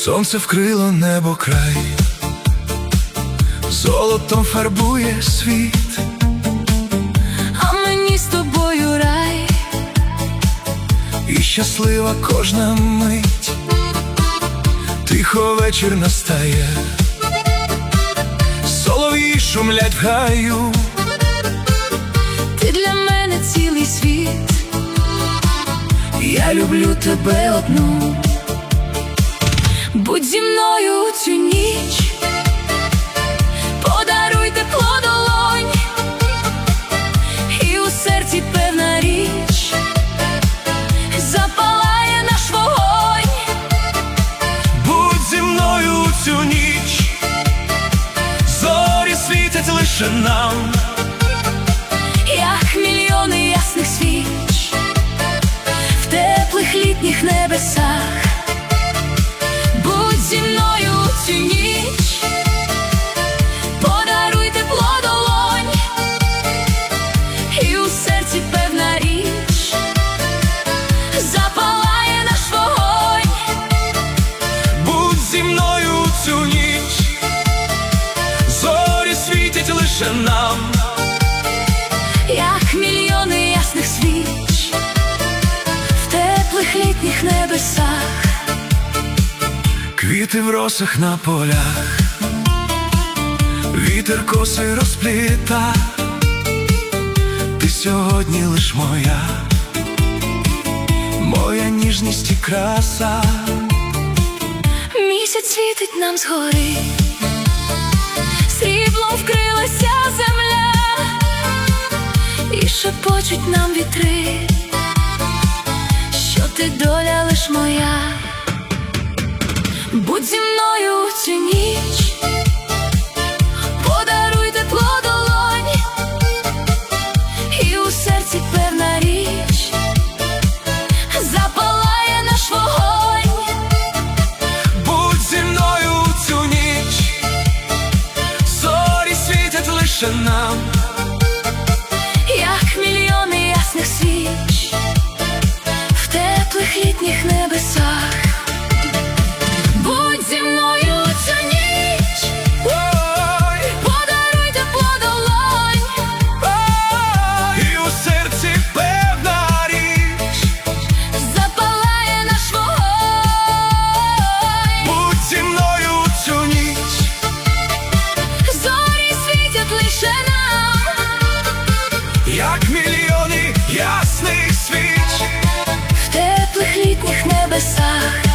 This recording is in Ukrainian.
Сонце вкрило небо край, золотом фарбує світ, а мені з тобою рай, і щаслива кожна мить. Тихо вечір настає, солов'ї шумлять в гаю. Ти для мене цілий світ, я люблю тебе одну. Будь зі мною у цю ніч, подаруй тепло долонь, і у серці певна річ запалає наш вогонь. Будь зі мною у цю ніч, зорі світять лише нам, як мільйони ясних свіч в теплих літніх небесах. Будь зі мною у цю ніч, подаруй тепло долонь, і у серці певна річ запалає наш вогонь. будь зі мною у цю ніч, зорі світять лише нам, як мільйони ясних свіч в теплих літніх небесах. Квіти в росах на полях, вітер коси розпліта. Ти сьогодні лиш моя, моя ніжність і краса. Місяць світить нам згори, сріблом вкрилася земля, і шепочуть нам вітри, що ти доля лиш моя. Будь зі мною у цю ніч, подаруй тепло долонь, і у серці певна річ запалає наш вогонь. Будь зі мною у цю ніч, зорі світять лише нам, як мільйони ясних свіч в теплих літніх небесах. Будь зі мною у цю ніч, ой, подаруй тепло долонь, і у серці певна річ запалає наш вогонь. будь зі мною у цю ніч, Зорі світять лише нам, як мільйони ясних свіч в теплих літніх небесах.